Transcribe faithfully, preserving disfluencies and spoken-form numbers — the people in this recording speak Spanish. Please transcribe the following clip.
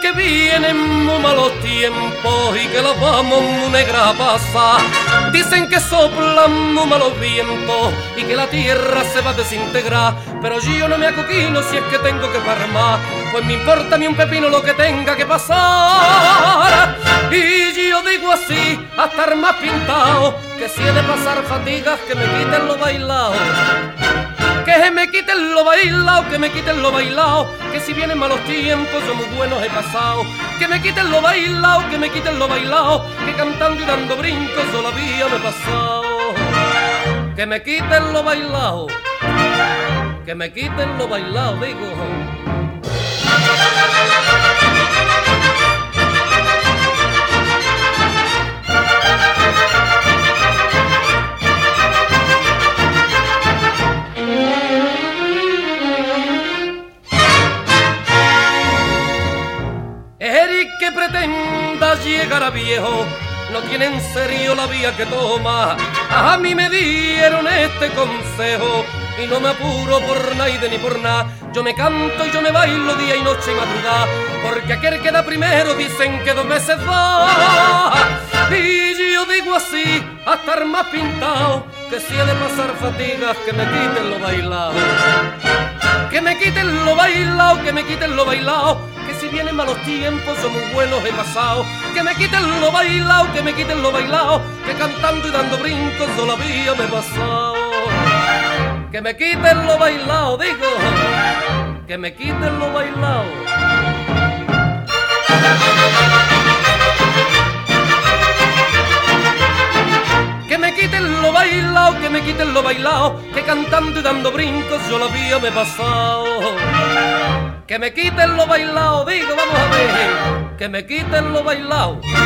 que vienen muy malos tiempos y que los vamos muy negra a pasar. Dicen que soplan muy malos vientos y que la tierra se va a desintegrar, pero yo no me acoquino si es que tengo que farmar, pues me importa a mí un pepino lo que tenga que pasar. Y yo digo así, a estar más pintado, que si he de pasar fatigas, que me quiten lo bailado. Que me quiten lo bailao, que me quiten lo bailao, que si vienen malos tiempos yo muy buenos he pasado. Que me quiten lo bailao, que me quiten lo bailao, que cantando y dando brincos todavía me he pasado. Que me quiten lo bailao, que me quiten lo bailao, digo. Eric que pretenda llegar a viejo no tiene en serio la vía que toma. A mí me dieron este consejo y no me apuro por nadie ni por nada. Yo me canto y yo me bailo día y noche y madrugada, porque aquel que da primero dicen que dos meses va. Y yo digo así, a estar más pintado, que si he de pasar fatigas, que me quiten lo bailao. Que me quiten lo bailao, que me quiten lo bailao, que si vienen malos tiempos son muy buenos he pasado. Que me quiten lo bailao, que me quiten lo bailao, que cantando y dando brincos todavía me he pasado. Que me quiten lo bailao, digo, que me quiten lo bailao. Que me quiten lo bailao, que me quiten lo bailao, que cantando y dando brincos yo la vía me he pasado. Que me quiten lo bailao, digo, vamos a ver, que me quiten lo bailao.